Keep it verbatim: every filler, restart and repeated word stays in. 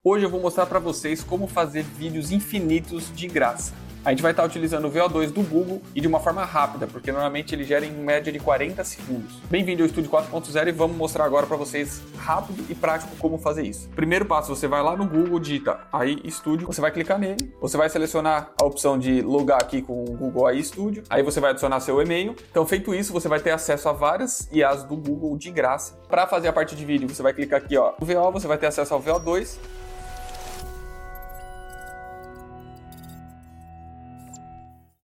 Hoje eu vou mostrar para vocês como fazer vídeos infinitos de graça. A gente vai estar utilizando o V O dois do Google e de uma forma rápida, porque normalmente ele gera em média de quarenta segundos. Bem-vindo ao Estúdio quatro ponto zero e vamos mostrar agora para vocês rápido e prático como fazer isso. Primeiro passo, você vai lá no Google, digita aí Estúdio, você vai clicar nele, você vai selecionar a opção de logar aqui com o Google aí Estúdio, aí você vai adicionar seu e-mail. Então, feito isso, você vai ter acesso a várias I As do Google de graça. Para fazer a parte de vídeo, você vai clicar aqui ó, no V O, você vai ter acesso ao V O dois.